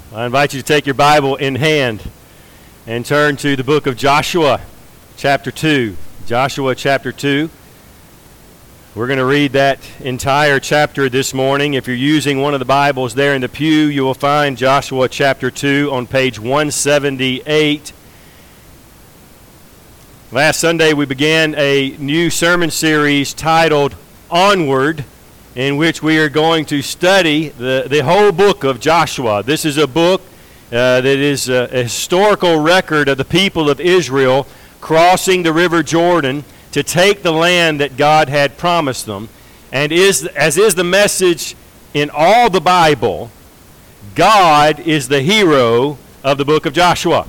I invite you to take your Bible in hand and turn to the book of Joshua, chapter 2. Joshua, chapter 2. We're going to read that entire chapter this morning. If you're using one of the Bibles there in the pew, you will find Joshua, chapter 2 on page 178. Last Sunday, we began a new sermon series titled Onward, in which we are going to study the whole book of Joshua. This is a book that is a historical record of the people of Israel crossing the river Jordan to take the land that God had promised them. And as is the message in all the Bible, God is the hero of the book of Joshua.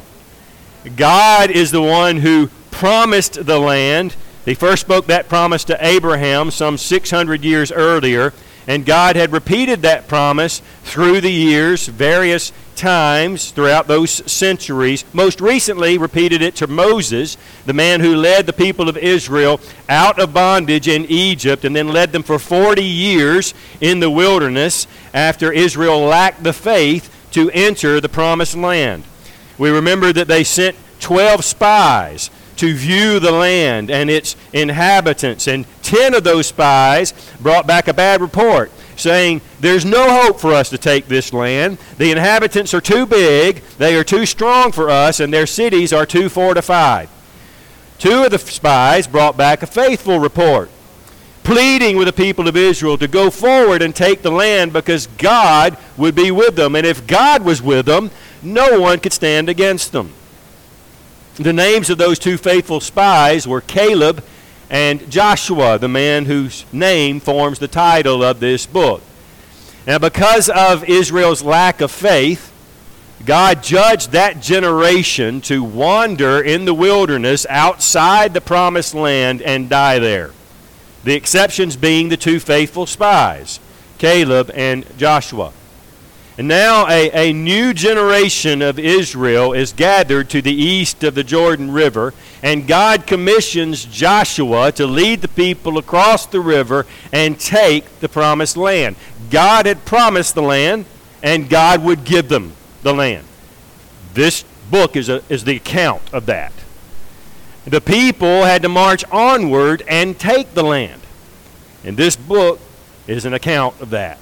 God is the one who promised the land. He first spoke that promise to Abraham some 600 years earlier, and God had repeated that promise through the years, various times throughout those centuries. Most recently repeated it to Moses, the man who led the people of Israel out of bondage in Egypt and then led them for 40 years in the wilderness after Israel lacked the faith to enter the promised land. We remember that they sent 12 spies to view the land and its inhabitants. And 10 of those spies brought back a bad report, saying, there's no hope for us to take this land. The inhabitants are too big, they are too strong for us, and their cities are too fortified. 2 of the spies brought back a faithful report, pleading with the people of Israel to go forward and take the land because God would be with them. And if God was with them, no one could stand against them. The names of those 2 faithful spies were Caleb and Joshua, the man whose name forms the title of this book. Now, because of Israel's lack of faith, God judged that generation to wander in the wilderness outside the promised land and die there. The exceptions being the 2 faithful spies, Caleb and Joshua. And now a new generation of Israel is gathered to the east of the Jordan River, and God commissions Joshua to lead the people across the river and take the promised land. God had promised the land, and God would give them the land. This book is the account of that. The people had to march onward and take the land. And this book is an account of that.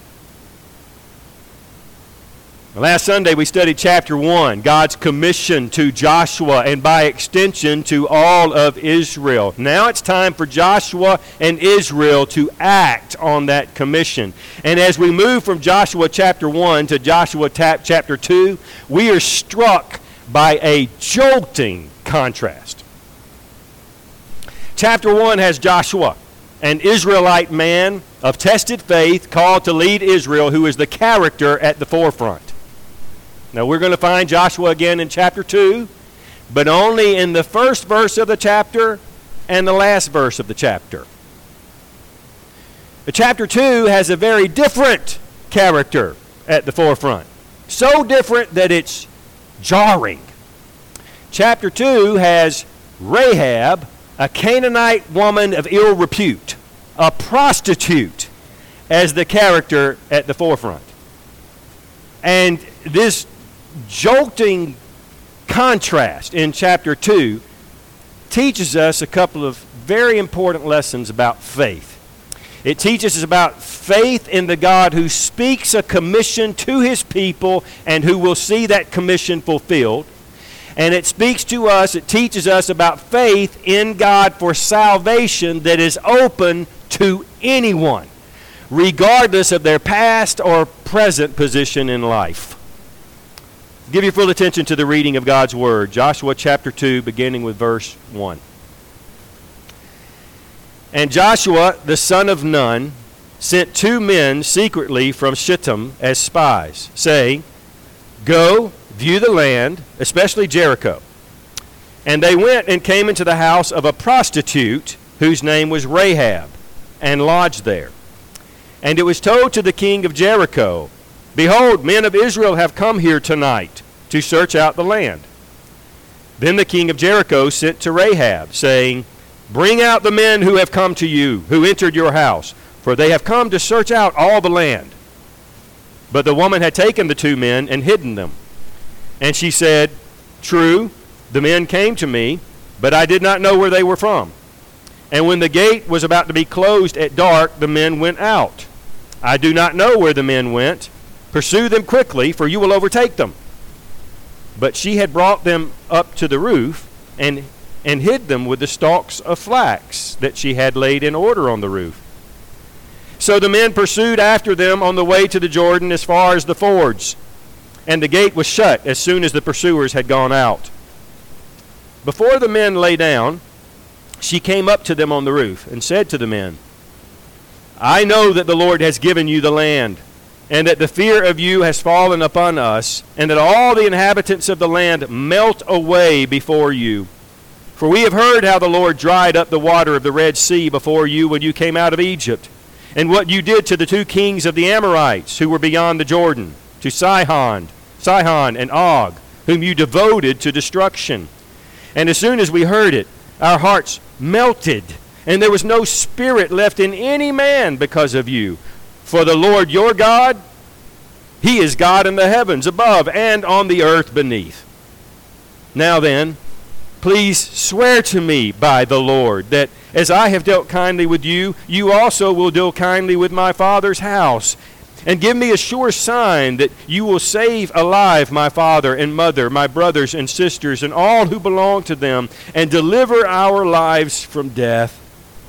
Last Sunday we studied chapter 1, God's commission to Joshua and by extension to all of Israel. Now it's time for Joshua and Israel to act on that commission. And as we move from Joshua chapter 1 to Joshua chapter 2, we are struck by a jolting contrast. Chapter 1 has Joshua, an Israelite man of tested faith called to lead Israel, who is the character at the forefront. Now, we're going to find Joshua again in chapter 2, but only in the first verse of the chapter and the last verse of the chapter. The chapter 2 has a very different character at the forefront. So different that it's jarring. Chapter 2 has Rahab, a Canaanite woman of ill repute, a prostitute, as the character at the forefront. And this jolting contrast in chapter 2 teaches us a couple of very important lessons about faith. It teaches us about faith in the God who speaks a commission to his people and who will see that commission fulfilled. And it teaches us about faith in God for salvation that is open to anyone, regardless of their past or present position in life. Give your full attention to the reading of God's Word. Joshua chapter 2, beginning with verse 1. And Joshua, the son of Nun, sent 2 men secretly from Shittim as spies, saying, Go, view the land, especially Jericho. And they went and came into the house of a prostitute whose name was Rahab, and lodged there. And it was told to the king of Jericho, Behold, men of Israel have come here tonight to search out the land. Then the king of Jericho sent to Rahab, saying, Bring out the men who have come to you, who entered your house, for they have come to search out all the land. But the woman had taken the 2 men and hidden them. And she said, True, the men came to me, but I did not know where they were from. And when the gate was about to be closed at dark, the men went out. I do not know where the men went. Pursue them quickly, for you will overtake them. But she had brought them up to the roof and hid them with the stalks of flax that she had laid in order on the roof. So the men pursued after them on the way to the Jordan as far as the fords, and the gate was shut as soon as the pursuers had gone out. Before the men lay down, she came up to them on the roof and said to the men, I know that the Lord has given you the land, and that the fear of you has fallen upon us, and that all the inhabitants of the land melt away before you. For we have heard how the Lord dried up the water of the Red Sea before you when you came out of Egypt, and what you did to the 2 kings of the Amorites who were beyond the Jordan, to Sihon and Og, whom you devoted to destruction. And as soon as we heard it, our hearts melted, and there was no spirit left in any man because of you. For the Lord your God, He is God in the heavens above and on the earth beneath. Now then, please swear to me by the Lord that as I have dealt kindly with you, you also will deal kindly with my father's house. And give me a sure sign that you will save alive my father and mother, my brothers and sisters, and all who belong to them, and deliver our lives from death.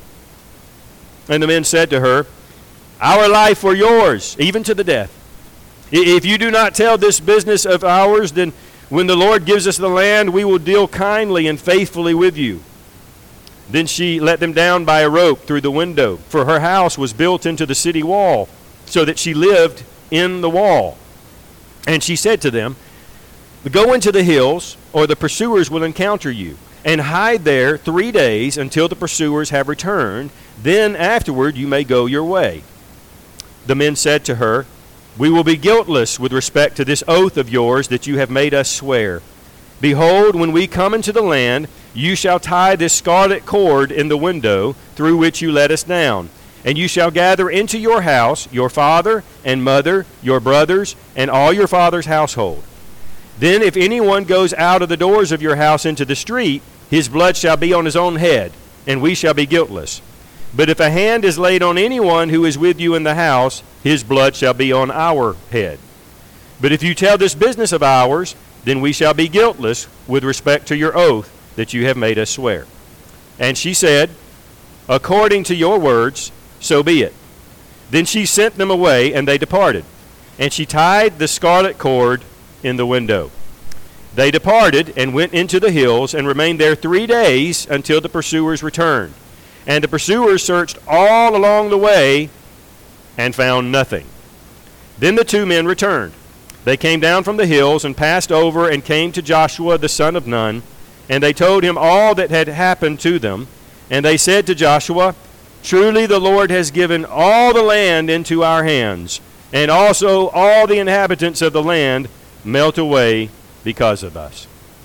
And the men said to her, Our life or yours, even to the death. If you do not tell this business of ours, then when the Lord gives us the land, we will deal kindly and faithfully with you. Then she let them down by a rope through the window, for her house was built into the city wall, so that she lived in the wall. And she said to them, Go into the hills, or the pursuers will encounter you, and hide there 3 days until the pursuers have returned. Then afterward you may go your way. The men said to her, We will be guiltless with respect to this oath of yours that you have made us swear. Behold, when we come into the land, you shall tie this scarlet cord in the window through which you let us down. And you shall gather into your house your father and mother, your brothers, and all your father's household. Then if anyone goes out of the doors of your house into the street, his blood shall be on his own head, and we shall be guiltless. But if a hand is laid on anyone who is with you in the house, his blood shall be on our head. But if you tell this business of ours, then we shall be guiltless with respect to your oath that you have made us swear. And she said, According to your words, so be it. Then she sent them away, and they departed. And she tied the scarlet cord in the window. They departed and went into the hills and remained there 3 days until the pursuers returned. And the pursuers searched all along the way and found nothing. Then the 2 men returned. They came down from the hills and passed over and came to Joshua the son of Nun, and they told him all that had happened to them. And they said to Joshua, Truly the Lord has given all the land into our hands, and also all the inhabitants of the land melt away because of us.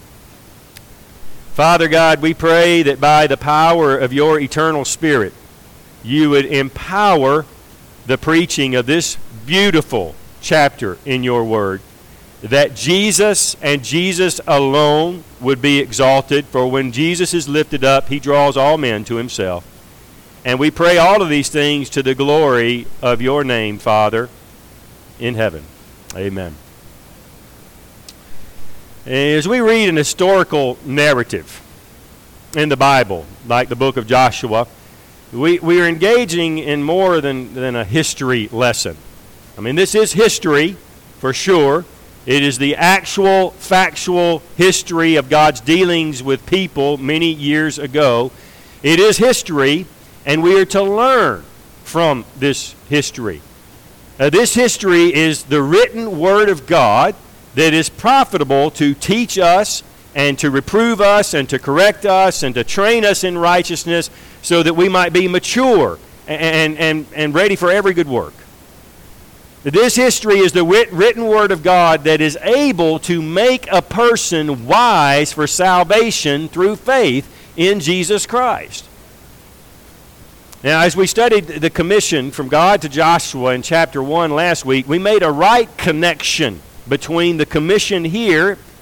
Father God, we pray that by the power of your eternal Spirit, you would empower the preaching of this beautiful chapter in your word, that Jesus and Jesus alone would be exalted, for when Jesus is lifted up, he draws all men to himself. And we pray all of these things to the glory of your name, Father, in heaven. Amen. As we read an historical narrative in the Bible, like the book of Joshua, we are engaging in more than a history lesson. I mean, this is history, for sure. It is the actual, factual history of God's dealings with people many years ago. It is history, and we are to learn from this history. This history is the written Word of God that is profitable to teach us and to reprove us and to correct us and to train us in righteousness so that we might be mature and ready for every good work. This history is the written Word of God that is able to make a person wise for salvation through faith in Jesus Christ. Now, as we studied the commission from God to Joshua in chapter 1 last week, we made a right connection between the commission here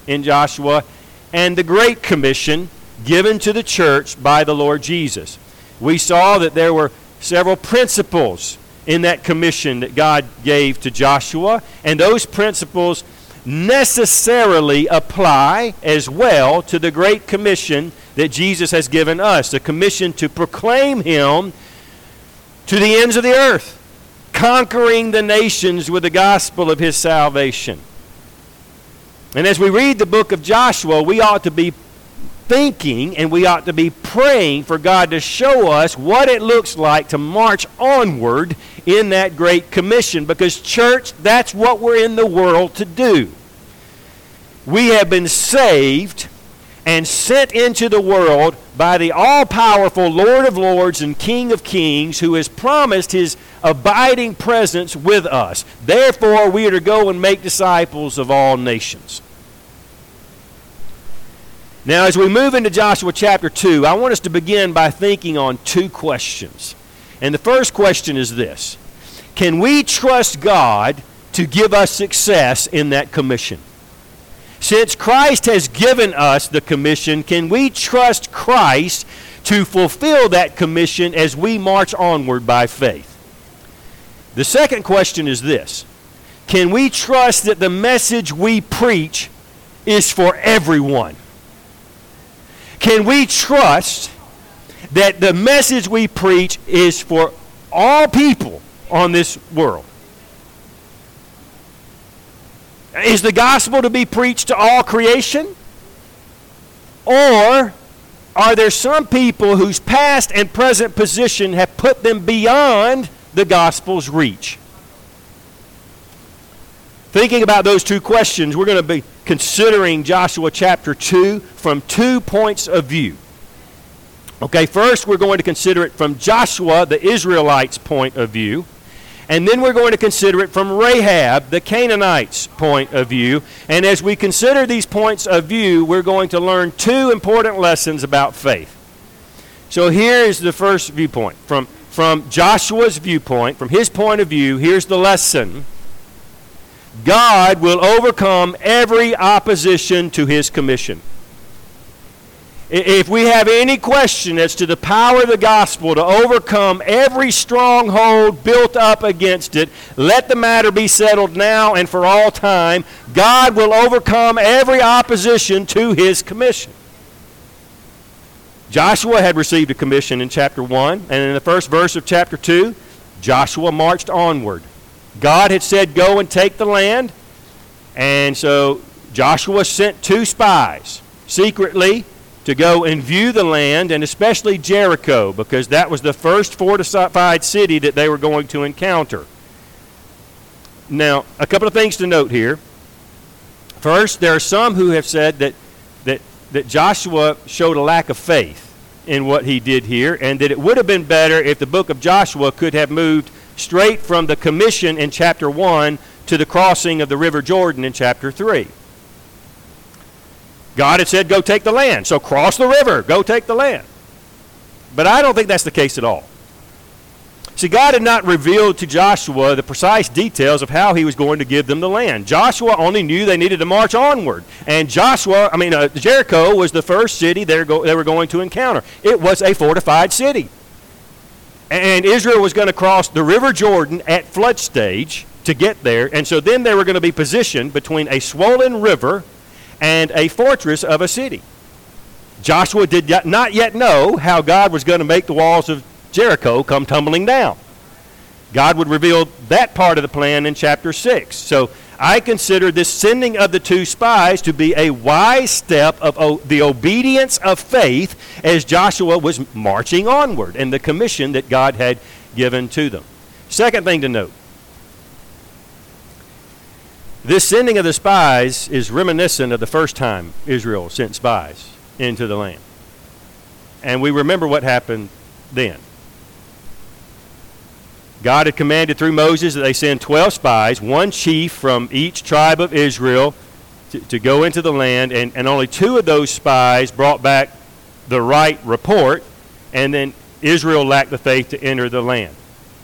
in Joshua, and the Great Commission given to the church by the Lord Jesus. We saw that there were several principles in that commission that God gave to Joshua, and those principles necessarily apply as well to the Great Commission that Jesus has given us, the commission to proclaim Him to the ends of the earth, conquering the nations with the gospel of His salvation. And as we read the book of Joshua, we ought to be thinking and we ought to be praying for God to show us what it looks like to march onward in that Great Commission, because, church, that's what we're in the world to do. We have been saved and sent into the world by the all-powerful Lord of Lords and King of Kings, who has promised His abiding presence with us. Therefore, we are to go and make disciples of all nations. Now, as we move into Joshua chapter 2, I want us to begin by thinking on two questions. And the first question is this: can we trust God to give us success in that commission? Since Christ has given us the commission, can we trust Christ to fulfill that commission as we march onward by faith? The second question is this: can we trust that the message we preach is for everyone? Can we trust that the message we preach is for all people on this world? Is the gospel to be preached to all creation? Or are there some people whose past and present position have put them beyond the gospel's reach? Thinking about those two questions, we're going to be considering Joshua chapter 2 from 2 points of view. Okay, first we're going to consider it from Joshua, the Israelites' point of view. And then we're going to consider it from Rahab, the Canaanites' point of view. And as we consider these points of view, we're going to learn two important lessons about faith. So here is the first viewpoint. From Joshua's viewpoint, from his point of view, here's the lesson: God will overcome every opposition to His commission. If we have any question as to the power of the gospel to overcome every stronghold built up against it, let the matter be settled now and for all time. God will overcome every opposition to His commission. Joshua had received a commission in chapter 1, and in the first verse of chapter 2, Joshua marched onward. God had said, go and take the land, and so Joshua sent 2 spies secretly to go and view the land, and especially Jericho, because that was the first fortified city that they were going to encounter. Now, a couple of things to note here. First, there are some who have said that Joshua showed a lack of faith in what he did here, and that it would have been better if the book of Joshua could have moved straight from the commission in chapter 1 to the crossing of the river Jordan in chapter 3. God had said, go take the land. So cross the river, go take the land. But I don't think that's the case at all. See, God had not revealed to Joshua the precise details of how He was going to give them the land. Joshua only knew they needed to march onward. And Jericho was the first city they were going to encounter. It was a fortified city. And Israel was going to cross the river Jordan at flood stage to get there. And so then they were going to be positioned between a swollen river and a fortress of a city. Joshua did not yet know how God was going to make the walls of Jericho come tumbling down. God would reveal that part of the plan in chapter 6. So I consider this sending of the 2 spies to be a wise step of the obedience of faith as Joshua was marching onward and the commission that God had given to them. Second thing to note: this sending of the spies is reminiscent of the first time Israel sent spies into the land. And we remember what happened then. God had commanded through Moses that they send 12 spies, 1 chief from each tribe of Israel, to go into the land, and only 2 of those spies brought back the right report, and then Israel lacked the faith to enter the land.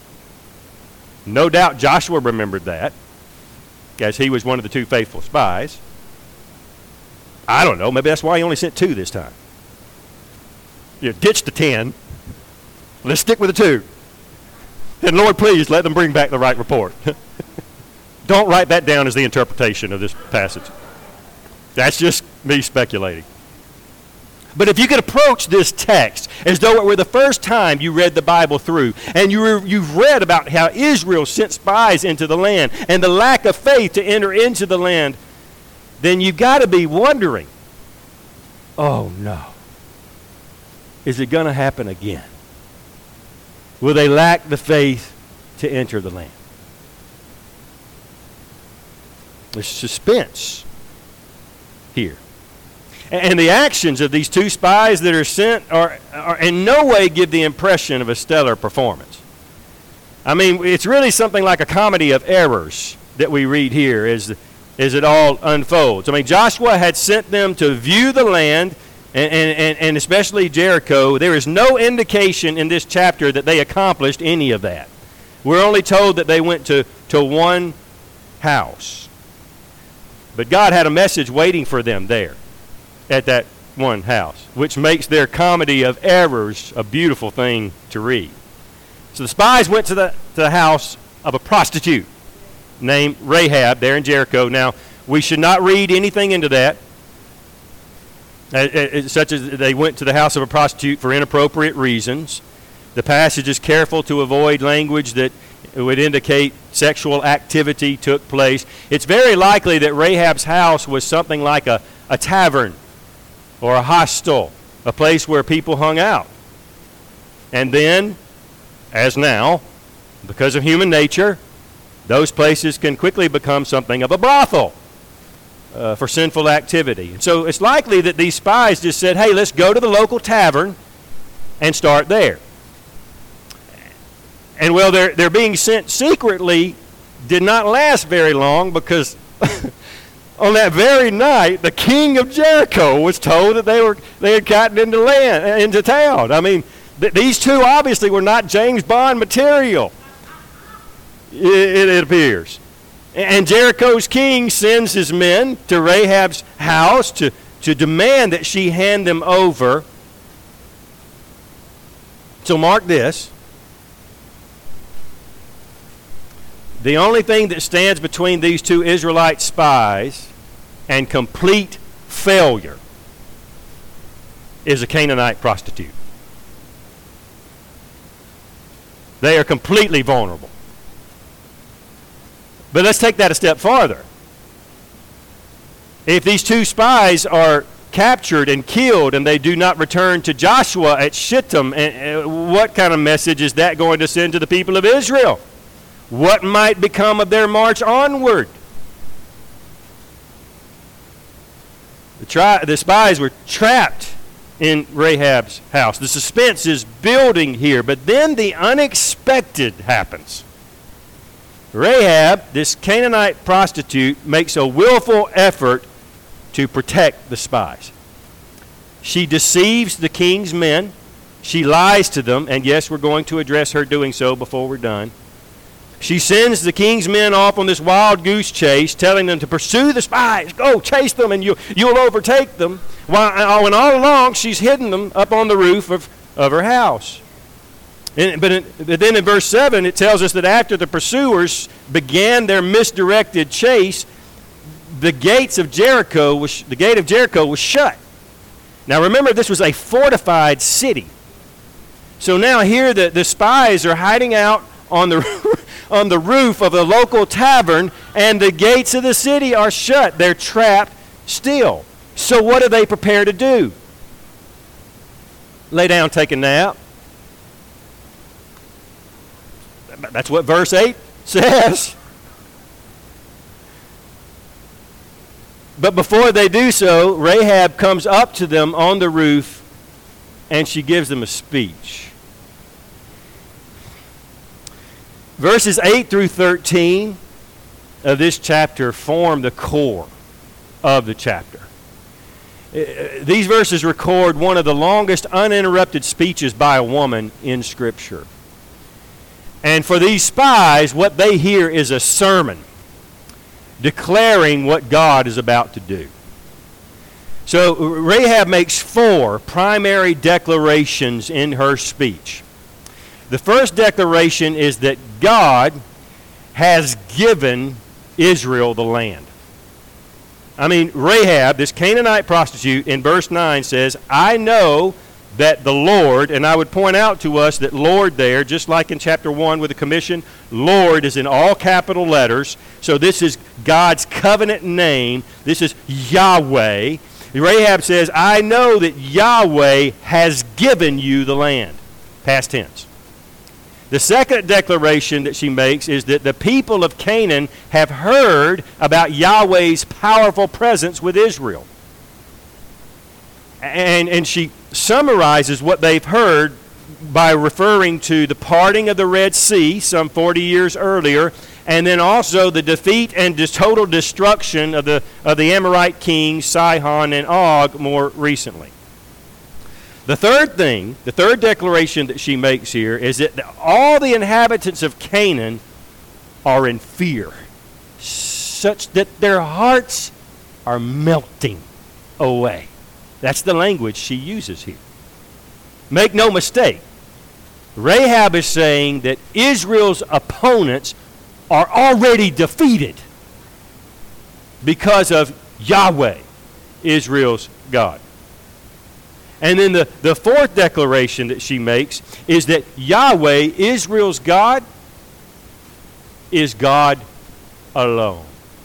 No doubt Joshua remembered that, as he was one of the 2 faithful spies. I don't know. Maybe that's why he only sent 2 this time. Ditch the 10. Let's stick with the 2. And Lord, please let them bring back the right report. Don't write that down as the interpretation of this passage. That's just me speculating. But if you could approach this text as though it were the first time you read the Bible through, and you've read about how Israel sent spies into the land and the lack of faith to enter into the land, then you've got to be wondering, oh no, is it going to happen again? Will they lack the faith to enter the land? There's suspense here. And the actions of these 2 spies that are sent are in no way give the impression of a stellar performance. I mean, it's really something like a comedy of errors that we read here as it all unfolds. I mean, Joshua had sent them to view the land, and especially Jericho. There is no indication in this chapter that they accomplished any of that. We're only told that they went to one house. But God had a message waiting for them there at that one house, which makes their comedy of errors a beautiful thing to read. So the spies went to the house of a prostitute named Rahab there in Jericho. Now, we should not read anything into that, such as they went to the house of a prostitute for inappropriate reasons. The passage is careful to avoid language that would indicate sexual activity took place. It's very likely that Rahab's house was something like a tavern or a hostel, a place where people hung out. And then, as now, because of human nature, those places can quickly become something of a brothel for sinful activity. And so it's likely that these spies just said, hey, let's go to the local tavern and start there. And well, their being sent secretly did not last very long, because on that very night, the king of Jericho was told that they had gotten into town. I mean, these 2 obviously were not James Bond material, it appears. And Jericho's king sends his men to Rahab's house to demand that she hand them over. So mark this. The only thing that stands between these 2 Israelite spies and complete failure is a Canaanite prostitute. They are completely vulnerable. But let's take that a step farther. If these 2 spies are captured and killed and they do not return to Joshua at Shittim, what kind of message is that going to send to the people of Israel? What might become of their march onward? The spies were trapped in Rahab's house. The suspense is building here, but then the unexpected happens. Rahab, this Canaanite prostitute, makes a willful effort to protect the spies. She deceives the king's men. She lies to them, and yes, we're going to address her doing so before we're done. She sends the king's men off on this wild goose chase, telling them to pursue the spies. Go, chase them, and you'll overtake them. When all along, she's hidden them up on the roof of her house. But then in verse 7, it tells us that after the pursuers began their misdirected chase, the gate of Jericho was shut. Now remember, this was a fortified city. So now here the spies are hiding out on the roof of a local tavern, and the gates of the city are shut. They're trapped still. So what do they prepare to do? Lay down, take a nap. That's what verse 8 says. But before they do so, Rahab comes up to them on the roof, and she gives them a speech. Verses 8 through 13 of this chapter form the core of the chapter. These verses record one of the longest uninterrupted speeches by a woman in Scripture. And for these spies, what they hear is a sermon declaring what God is about to do. So Rahab makes 4 primary declarations in her speech. The first declaration is that God has given Israel the land. I mean, Rahab, this Canaanite prostitute, in verse 9 says, I know that the Lord, and I would point out to us that Lord there, just like in chapter 1 with the commission, Lord is in all capital letters. So this is God's covenant name. This is Yahweh. Rahab says, I know that Yahweh has given you the land. Past tense. The second declaration that she makes is that the people of Canaan have heard about Yahweh's powerful presence with Israel. And she summarizes what they've heard by referring to the parting of the Red Sea some 40 years earlier, and then also the defeat and total destruction of the Amorite kings Sihon and Og more recently. The third declaration that she makes here is that all the inhabitants of Canaan are in fear, such that their hearts are melting away. That's the language she uses here. Make no mistake, Rahab is saying that Israel's opponents are already defeated because of Yahweh, Israel's God. And then the fourth declaration that she makes is that Yahweh, Israel's God, is God alone.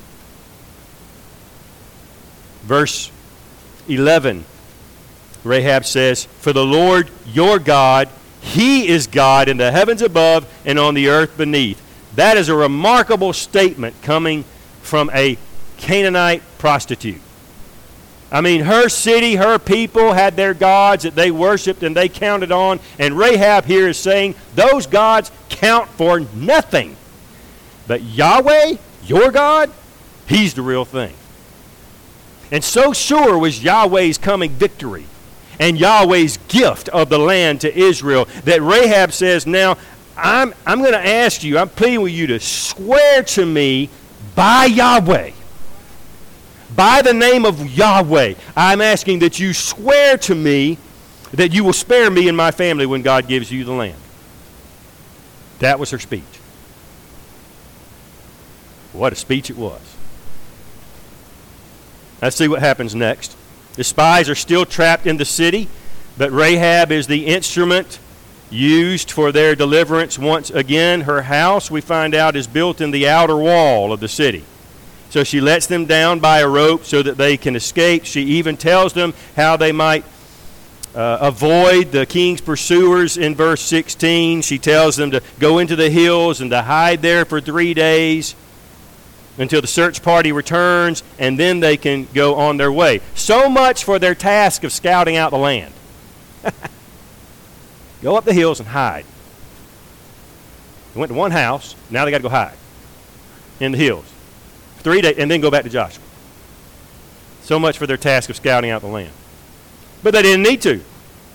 Verse 11, Rahab says, For the Lord your God, He is God in the heavens above and on the earth beneath. That is a remarkable statement coming from a Canaanite prostitute. I mean, her city, her people had their gods that they worshiped and they counted on. And Rahab here is saying those gods count for nothing. But Yahweh, your God, He's the real thing. And so sure was Yahweh's coming victory and Yahweh's gift of the land to Israel that Rahab says, now, I'm going to ask you, I'm pleading with you to swear to me by Yahweh. By the name of Yahweh, I'm asking that you swear to me that you will spare me and my family when God gives you the land. That was her speech. What a speech it was. Let's see what happens next. The spies are still trapped in the city, but Rahab is the instrument used for their deliverance once again. Her house, we find out, is built in the outer wall of the city. So she lets them down by a rope so that they can escape. She even tells them how they might avoid the king's pursuers in verse 16. She tells them to go into the hills and to hide there for 3 days until the search party returns, and then they can go on their way. So much for their task of scouting out the land. Go up the hills and hide. They went to one house, now they got to go hide in the hills. 3 days, and then go back to Joshua. So much for their task of scouting out the land. But they didn't need to.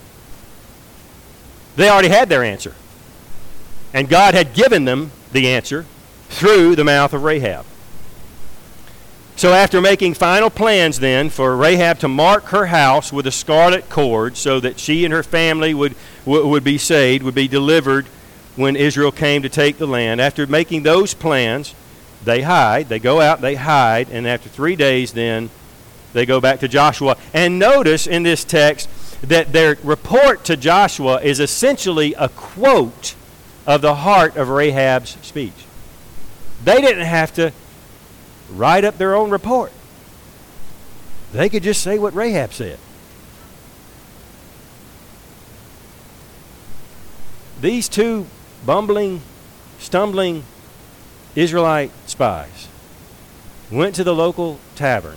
They already had their answer. And God had given them the answer through the mouth of Rahab. So after making final plans then for Rahab to mark her house with a scarlet cord so that she and her family would be saved, would be delivered when Israel came to take the land, after making those plans, they hide, they go out, they hide, and after 3 days then, they go back to Joshua. And notice in this text that their report to Joshua is essentially a quote of the heart of Rahab's speech. They didn't have to write up their own report. They could just say what Rahab said. These two bumbling, stumbling Israelite spies went to the local tavern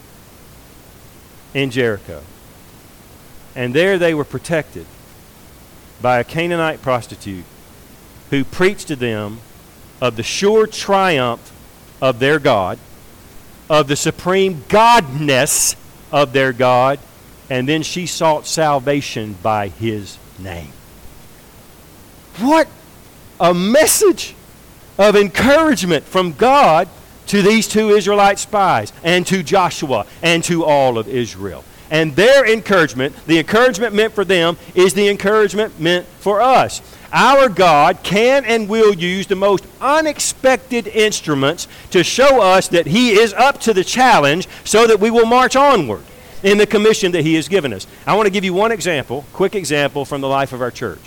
in Jericho, and there they were protected by a Canaanite prostitute who preached to them of the sure triumph of their God, of the supreme godness of their God, and then she sought salvation by His name. What a message of encouragement from God to these two Israelite spies and to Joshua and to all of Israel. And their encouragement, the encouragement meant for them, is the encouragement meant for us. Our God can and will use the most unexpected instruments to show us that He is up to the challenge so that we will march onward in the commission that He has given us. I want to give you one example, quick example from the life of our church.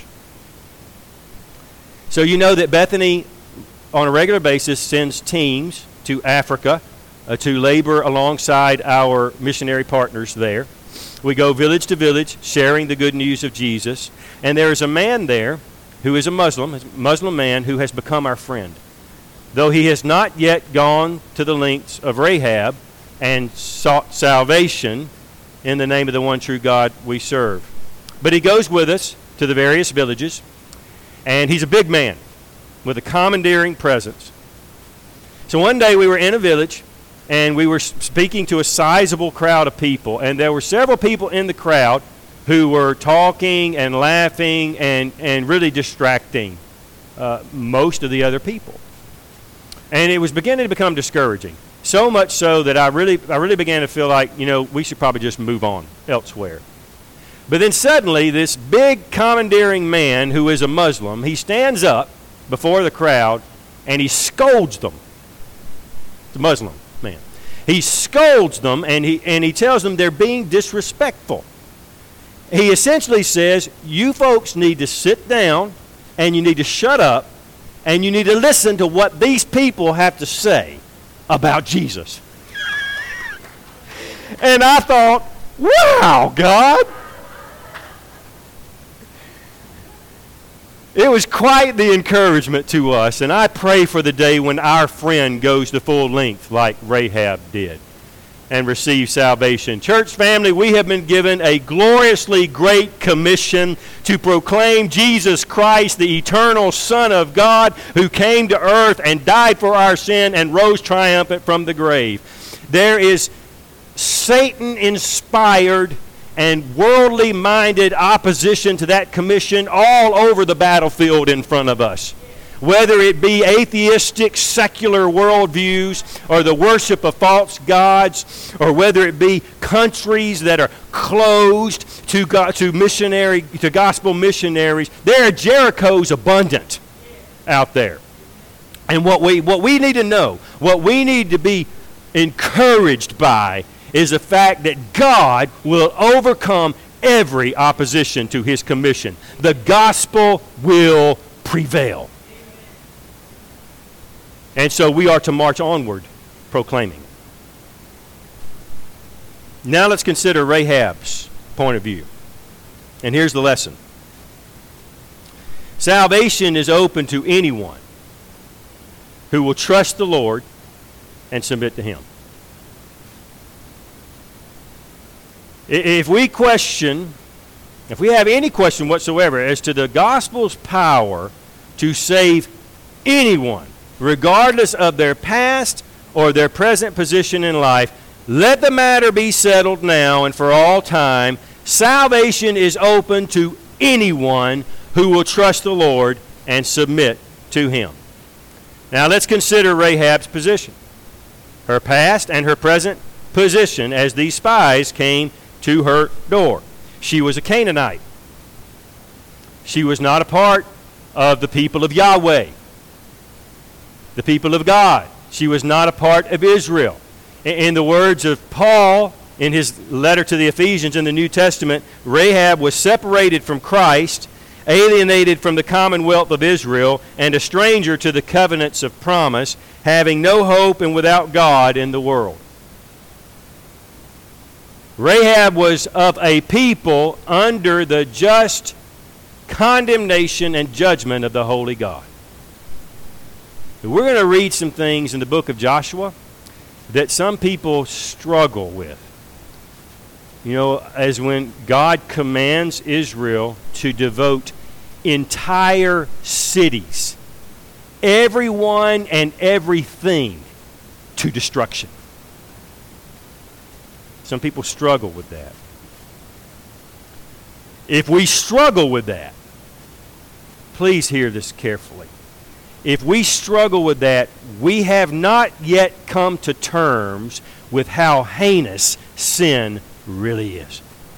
So you know that Bethany, on a regular basis, sends teams to Africa to labor alongside our missionary partners there. We go village to village sharing the good news of Jesus. And there is a man there who is a Muslim man who has become our friend. Though he has not yet gone to the lengths of Rahab and sought salvation in the name of the one true God we serve. But he goes with us to the various villages, and he's a big man with a commandeering presence. So one day we were in a village, and we were speaking to a sizable crowd of people, and there were several people in the crowd who were talking and laughing and really distracting most of the other people. And it was beginning to become discouraging, so much so that I really began to feel like, we should probably just move on elsewhere. But then suddenly, this big commandeering man who is a Muslim, he stands up before the crowd and he scolds them. The Muslim man. He scolds them and he tells them they're being disrespectful. He essentially says, you folks need to sit down and you need to shut up and you need to listen to what these people have to say about Jesus. And I thought, wow, God. It was quite the encouragement to us, and I pray for the day when our friend goes the full length like Rahab did and receives salvation. Church family, we have been given a gloriously great commission to proclaim Jesus Christ, the eternal Son of God, who came to earth and died for our sin and rose triumphant from the grave. There is Satan-inspired and worldly-minded opposition to that commission all over the battlefield in front of us. Whether it be atheistic, secular worldviews, or the worship of false gods, or whether it be countries that are closed to gospel missionaries, there are Jerichos abundant out there. And what we need to know, what we need to be encouraged by, is the fact that God will overcome every opposition to His commission. The gospel will prevail. And so we are to march onward proclaiming. Now let's consider Rahab's point of view. And here's the lesson. Salvation is open to anyone who will trust the Lord and submit to Him. If we have any question whatsoever as to the gospel's power to save anyone, regardless of their past or their present position in life, let the matter be settled now and for all time. Salvation is open to anyone who will trust the Lord and submit to Him. Now let's consider Rahab's position, her past and her present position as these spies came to her door. She was a Canaanite. She was not a part of the people of Yahweh, the people of God. She was not a part of Israel. In the words of Paul in his letter to the Ephesians in the New Testament, Rahab was separated from Christ, alienated from the commonwealth of Israel, and a stranger to the covenants of promise, having no hope and without God in the world. Rahab was of a people under the just condemnation and judgment of the holy God. We're going to read some things in the book of Joshua that some people struggle with. As when God commands Israel to devote entire cities, everyone and everything, to destruction. Some people struggle with that. If we struggle with that, please hear this carefully. If we struggle with that, we have not yet come to terms with how heinous sin really is.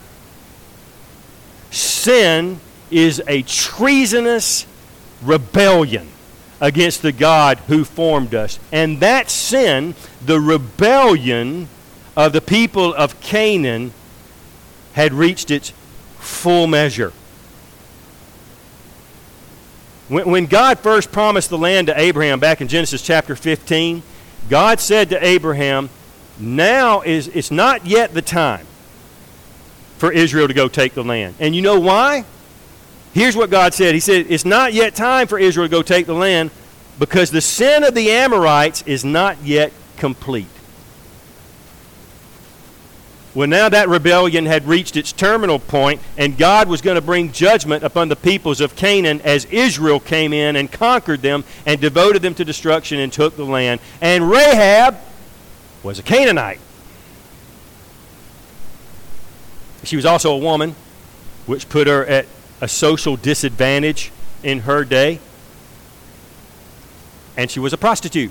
Sin is a treasonous rebellion against the God who formed us. And that sin, the rebellion of the people of Canaan, had reached its full measure. When God first promised the land to Abraham back in Genesis chapter 15, God said to Abraham, now it's not yet the time for Israel to go take the land. And you know why? Here's what God said. He said, it's not yet time for Israel to go take the land because the sin of the Amorites is not yet complete. Well, now that rebellion had reached its terminal point, and God was going to bring judgment upon the peoples of Canaan as Israel came in and conquered them and devoted them to destruction and took the land. And Rahab was a Canaanite. She was also a woman, which put her at a social disadvantage in her day. And she was a prostitute.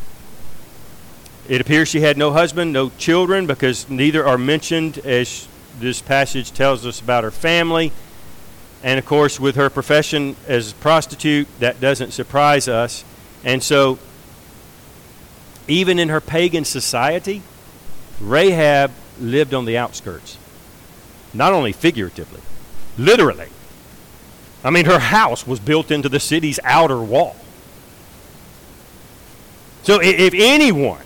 It appears she had no husband, no children, because neither are mentioned as this passage tells us about her family. And of course, with her profession as a prostitute, that doesn't surprise us. And so, even in her pagan society, Rahab lived on the outskirts. Not only figuratively, literally. I mean, her house was built into the city's outer wall. So if anyone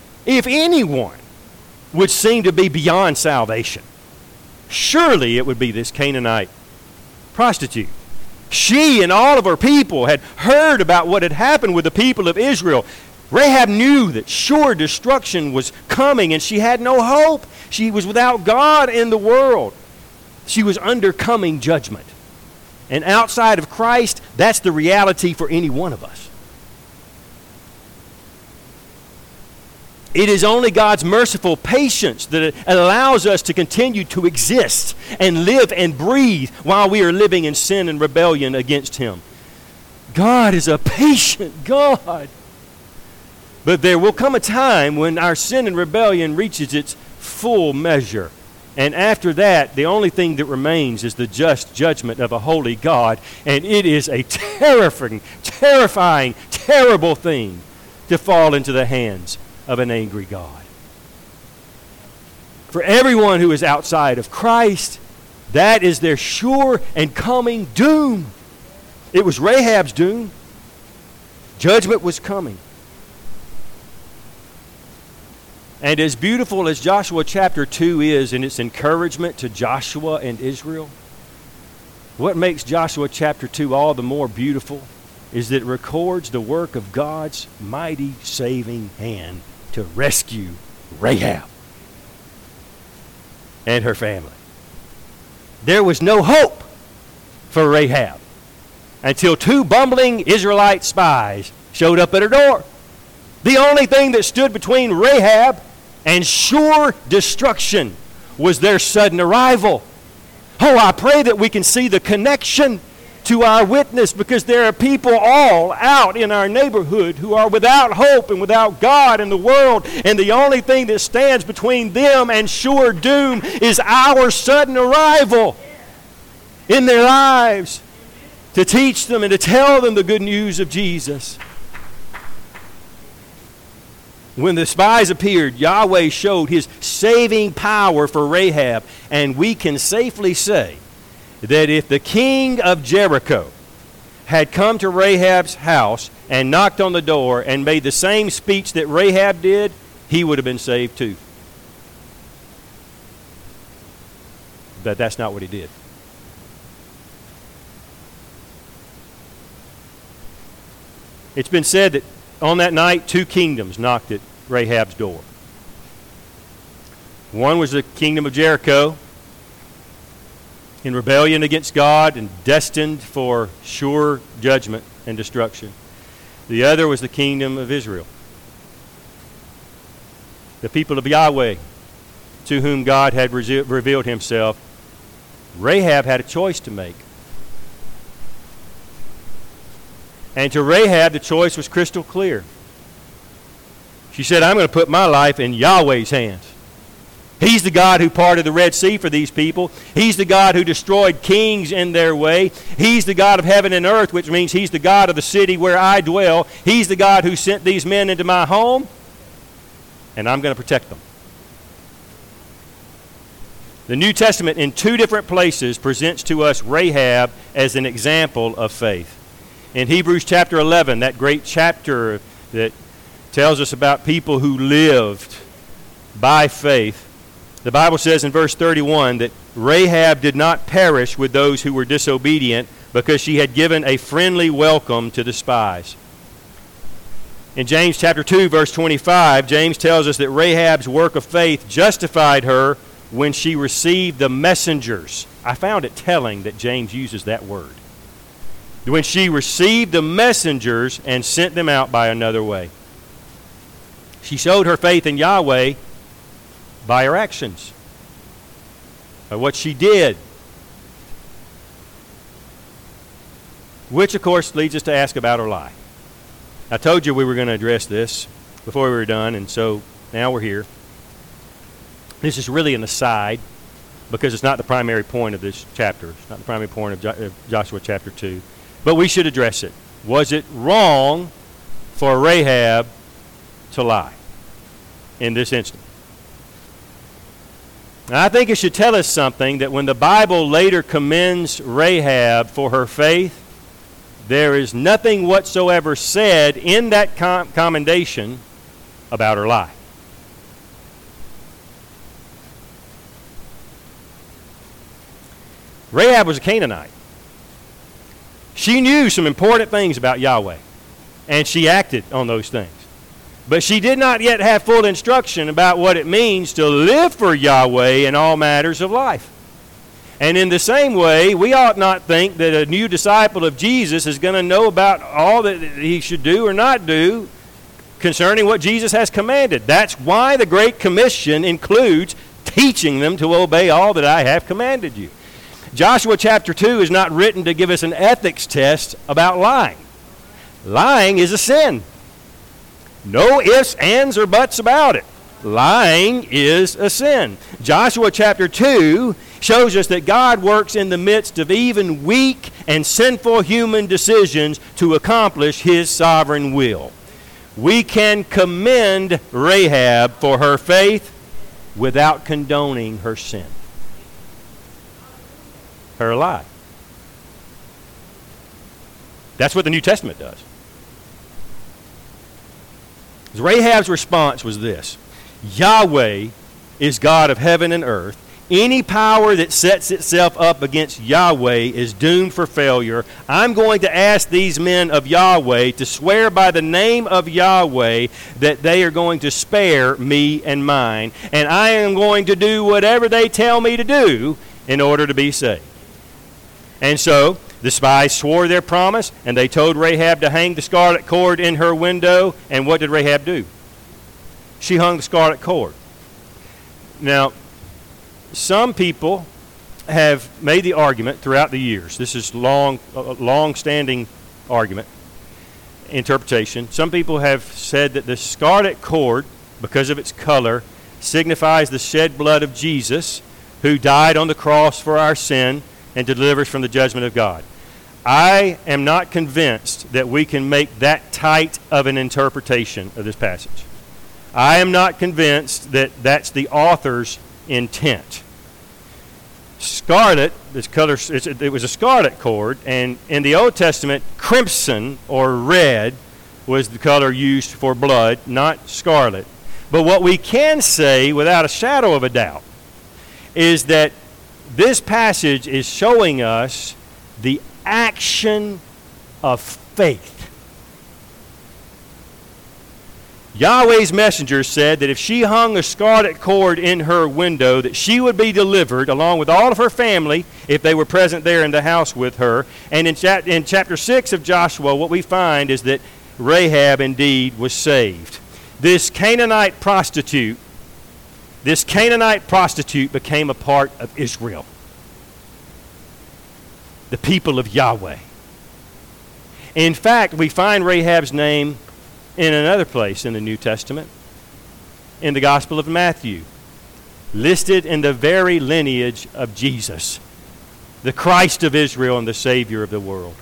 would seem to be beyond salvation, surely it would be this Canaanite prostitute. She and all of her people had heard about what had happened with the people of Israel. Rahab knew that sure destruction was coming, and she had no hope. She was without God in the world. She was under coming judgment. And outside of Christ, that's the reality for any one of us. It is only God's merciful patience that allows us to continue to exist and live and breathe while we are living in sin and rebellion against Him. God is a patient God. But there will come a time when our sin and rebellion reaches its full measure. And after that, the only thing that remains is the just judgment of a holy God. And it is a terrifying, terrible thing to fall into the hands of an angry God. For everyone who is outside of Christ, that is their sure and coming doom. It was Rahab's doom. Judgment was coming. And as beautiful as Joshua chapter 2 is in its encouragement to Joshua and Israel, what makes Joshua chapter 2 all the more beautiful is that it records the work of God's mighty saving hand to rescue Rahab and her family. There was no hope for Rahab until 2 bumbling Israelite spies showed up at her door. The only thing that stood between Rahab and sure destruction was their sudden arrival. Oh, I pray that we can see the connection to our witness, because there are people all out in our neighborhood who are without hope and without God in the world, and the only thing that stands between them and sure doom is our sudden arrival in their lives to teach them and to tell them the good news of Jesus. When the spies appeared, Yahweh showed His saving power for Rahab, and we can safely say that if the king of Jericho had come to Rahab's house and knocked on the door and made the same speech that Rahab did, he would have been saved too. But that's not what he did. It's been said that on that night, 2 kingdoms knocked at Rahab's door. One was the kingdom of Jericho, in rebellion against God and destined for sure judgment and destruction. The other was the kingdom of Israel, the people of Yahweh, to whom God had revealed Himself. Rahab had a choice to make. And to Rahab, the choice was crystal clear. She said, I'm going to put my life in Yahweh's hands. He's the God who parted the Red Sea for these people. He's the God who destroyed kings in their way. He's the God of heaven and earth, which means He's the God of the city where I dwell. He's the God who sent these men into my home, and I'm going to protect them. The New Testament in two different places presents to us Rahab as an example of faith. In Hebrews chapter 11, that great chapter that tells us about people who lived by faith, the Bible says in verse 31 that Rahab did not perish with those who were disobedient because she had given a friendly welcome to the spies. In James chapter 2, verse 25, James tells us that Rahab's work of faith justified her when she received the messengers. I found it telling that James uses that word. When she received the messengers and sent them out by another way. She showed her faith in Yahweh by her actions, by what she did. Which, of course, leads us to ask about her lie. I told you we were going to address this before we were done, and so now we're here. This is really an aside because it's not the primary point of this chapter. It's not the primary point of Joshua chapter 2. But we should address it. Was it wrong for Rahab to lie in this instance? Now, I think it should tell us something that when the Bible later commends Rahab for her faith, there is nothing whatsoever said in that commendation about her lie. Rahab was a Canaanite. She knew some important things about Yahweh, and she acted on those things. But she did not yet have full instruction about what it means to live for Yahweh in all matters of life. And in the same way, we ought not think that a new disciple of Jesus is going to know about all that he should do or not do concerning what Jesus has commanded. That's why the Great Commission includes teaching them to obey all that I have commanded you. Joshua chapter 2 is not written to give us an ethics test about lying. Lying is a sin. No ifs, ands, or buts about it. Lying is a sin. Joshua chapter 2 shows us that God works in the midst of even weak and sinful human decisions to accomplish His sovereign will. We can commend Rahab for her faith without condoning her sin. Her lie. That's what the New Testament does. Rahab's response was this: Yahweh is God of heaven and earth. Any power that sets itself up against Yahweh is doomed for failure. I'm going to ask these men of Yahweh to swear by the name of Yahweh that they are going to spare me and mine, and I am going to do whatever they tell me to do in order to be saved. And so the spies swore their promise, and they told Rahab to hang the scarlet cord in her window. And what did Rahab do? She hung the scarlet cord. Now, some people have made the argument throughout the years. This is long-standing argument, interpretation. Some people have said that the scarlet cord, because of its color, signifies the shed blood of Jesus, who died on the cross for our sin and to deliver us from the judgment of God. I am not convinced that we can make that tight of an interpretation of this passage. I am not convinced that that's the author's intent. Scarlet, this color, it was a scarlet cord, and in the Old Testament, crimson or red was the color used for blood, not scarlet. But what we can say without a shadow of a doubt is that this passage is showing us the action of faith. Yahweh's messenger said that if she hung a scarlet cord in her window, that she would be delivered along with all of her family if they were present there in the house with her. And in chapter 6 of Joshua, what we find is that Rahab indeed was saved. This Canaanite prostitute became a part of Israel, the people of Yahweh. In fact, we find Rahab's name in another place in the New Testament, in the Gospel of Matthew. listed in the very lineage of Jesus, the Christ of Israel and the Savior of the world.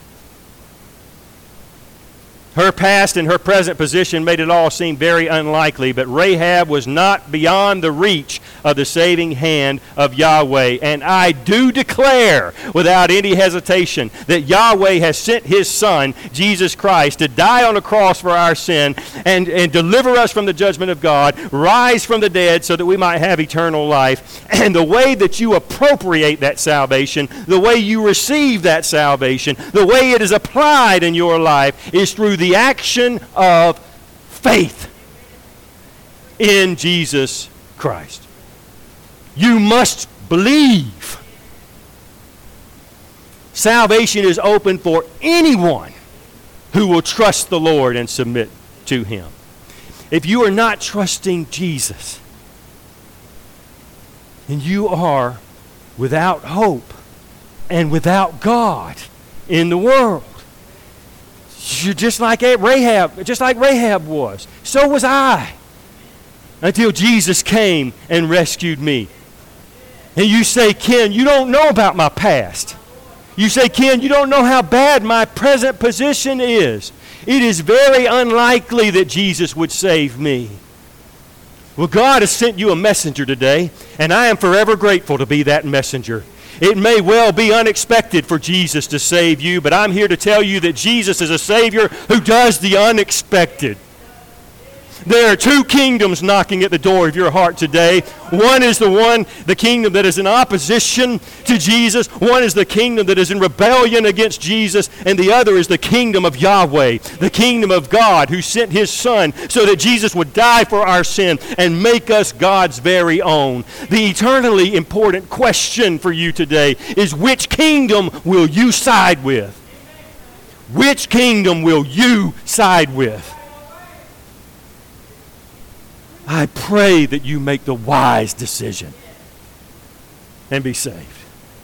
Her past and her present position made it all seem very unlikely, but Rahab was not beyond the reach of the saving hand of Yahweh. And I do declare without any hesitation that Yahweh has sent His Son, Jesus Christ, to die on the cross for our sin and deliver us from the judgment of God, rise from the dead so that we might have eternal life. And the way that you appropriate that salvation, the way you receive that salvation, the way it is applied in your life is through the action of faith in Jesus Christ. You must believe. Salvation is open for anyone who will trust the Lord and submit to Him. If you are not trusting Jesus, then you are without hope and without God in the world. You're just like Rahab was. So was I. Until Jesus came and rescued me. And you say, Ken, you don't know about my past. You say, Ken, you don't know how bad my present position is. It is very unlikely that Jesus would save me. Well, God has sent you a messenger today, and I am forever grateful to be that messenger. It may well be unexpected for Jesus to save you, but I'm here to tell you that Jesus is a Savior who does the unexpected. There are two kingdoms knocking at the door of your heart today. One is the kingdom that is in opposition to Jesus. One is the kingdom that is in rebellion against Jesus. And the other is the kingdom of Yahweh, the kingdom of God, who sent His Son so that Jesus would die for our sin and make us God's very own. The eternally important question for you today is, which kingdom will you side with? Which kingdom will you side with? I pray that you make the wise decision and be saved.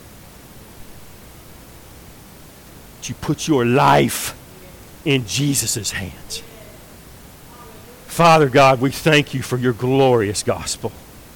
That you put your life in Jesus' hands. Father God, we thank you for your glorious gospel.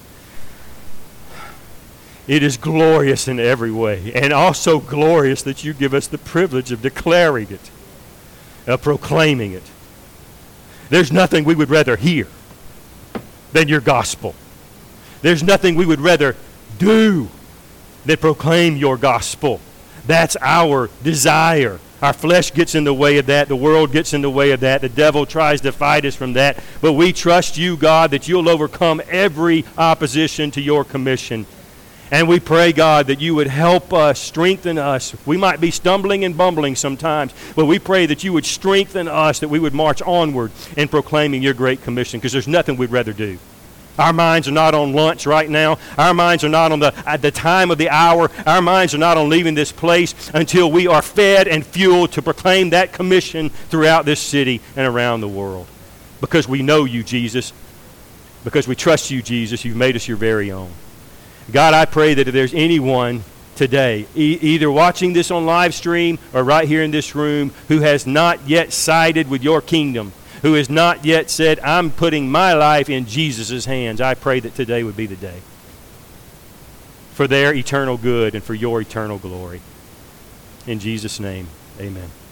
It is glorious in every way, and also glorious that you give us the privilege of declaring it, of proclaiming it. There's nothing we would rather hear than your gospel. There's nothing we would rather do than proclaim your gospel. That's our desire. Our flesh gets in the way of that. The world gets in the way of that. The devil tries to fight us from that. But we trust you, God, that you'll overcome every opposition to your commission. And we pray, God, that you would help us, strengthen us. We might be stumbling and bumbling sometimes, but we pray that you would strengthen us, that we would march onward in proclaiming your great commission, because there's nothing we'd rather do. Our minds are not on lunch right now. Our minds are not on at the time of the hour. Our minds are not on leaving this place until we are fed and fueled to proclaim that commission throughout this city and around the world. Because we know you, Jesus. Because we trust you, Jesus. You've made us your very own. God, I pray that if there's anyone today, either watching this on live stream or right here in this room, who has not yet sided with your kingdom, who has not yet said, I'm putting my life in Jesus' hands, I pray that today would be the day for their eternal good and for your eternal glory. In Jesus' name, amen.